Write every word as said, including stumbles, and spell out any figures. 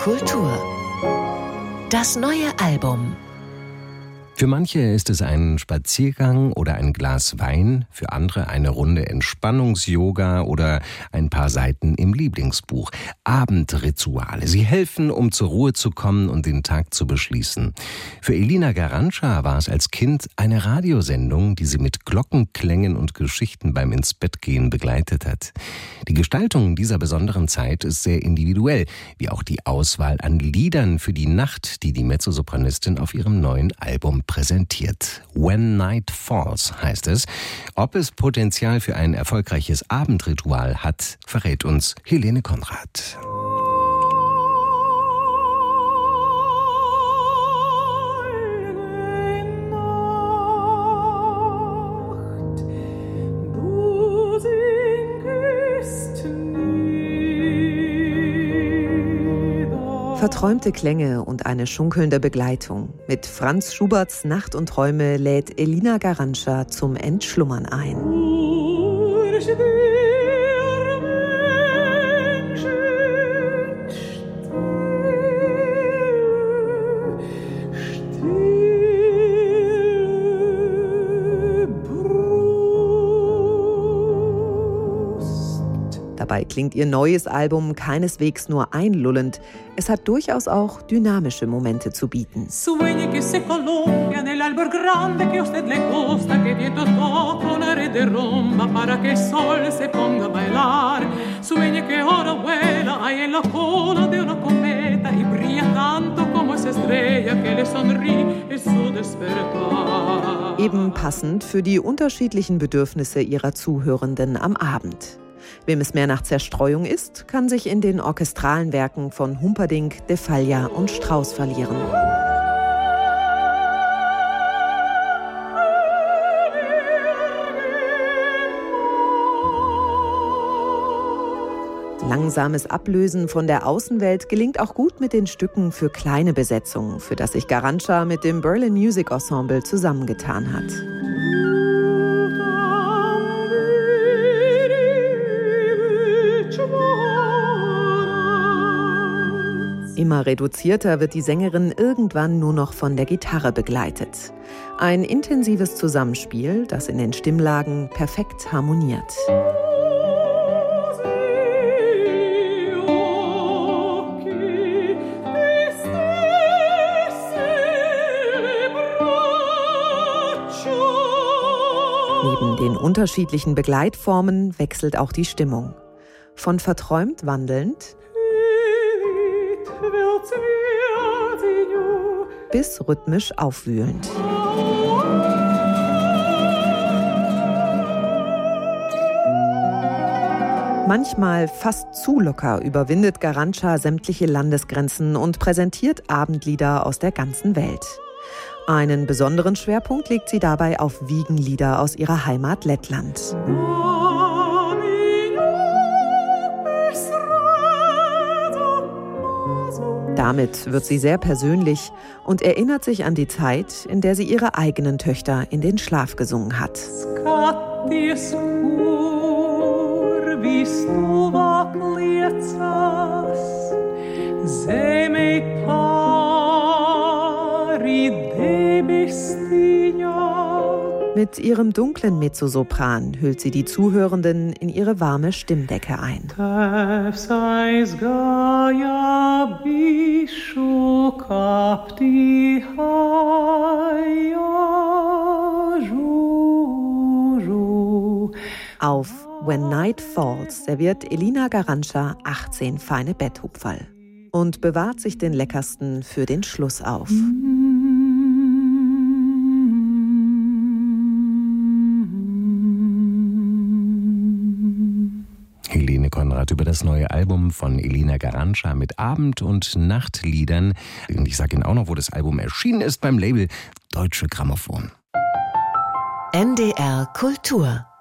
Kultur. Das neue Album. Für manche ist es ein Spaziergang oder ein Glas Wein, für andere eine Runde Entspannungs-Yoga oder ein paar Seiten im Lieblingsbuch. Abendrituale. Sie helfen, um zur Ruhe zu kommen und den Tag zu beschließen. Für Elina Garanca war es als Kind eine Radiosendung, die sie mit Glockenklängen und Geschichten beim Ins-Bett-Gehen begleitet hat. Die Gestaltung dieser besonderen Zeit ist sehr individuell, wie auch die Auswahl an Liedern für die Nacht, die die Mezzosopranistin auf ihrem neuen Album präsentiert. When Night Falls heißt es. Ob es Potenzial für ein erfolgreiches Abendritual hat, verrät uns Helene Konrad. Verträumte Klänge und eine schunkelnde Begleitung. Mit Franz Schuberts Nacht und Träume lädt Elina Garanca zum Entschlummern ein. Dabei klingt ihr neues Album keineswegs nur einlullend. Es hat durchaus auch dynamische Momente zu bieten. Eben passend für die unterschiedlichen Bedürfnisse ihrer Zuhörenden am Abend. Wem es mehr nach Zerstreuung ist, kann sich in den orchestralen Werken von Humperdinck, de Falla und Strauss verlieren. Langsames Ablösen von der Außenwelt gelingt auch gut mit den Stücken für kleine Besetzungen, für das sich Garanca mit dem Berlin Music Ensemble zusammengetan hat. Immer reduzierter wird die Sängerin irgendwann nur noch von der Gitarre begleitet. Ein intensives Zusammenspiel, das in den Stimmlagen perfekt harmoniert. Neben den unterschiedlichen Begleitformen wechselt auch die Stimmung. Von verträumt wandelnd bis rhythmisch aufwühlend. Manchmal fast zu locker überwindet Garanca sämtliche Landesgrenzen und präsentiert Abendlieder aus der ganzen Welt. Einen besonderen Schwerpunkt legt sie dabei auf Wiegenlieder aus ihrer Heimat Lettland. Damit wird sie sehr persönlich und erinnert sich an die Zeit, in der sie ihre eigenen Töchter in den Schlaf gesungen hat. Mit ihrem dunklen Mezzosopran hüllt sie die Zuhörenden in ihre warme Stimmdecke ein. Auf When Night Falls serviert Elina Garanca achtzehn feine Betthupferl und bewahrt sich den leckersten für den Schluss auf. Helene Konrad über das neue Album von Elina Garanca mit Abend- und Nachtliedern. Und ich sage Ihnen auch noch, wo das Album erschienen ist, beim Label Deutsche Grammophon. N D R Kultur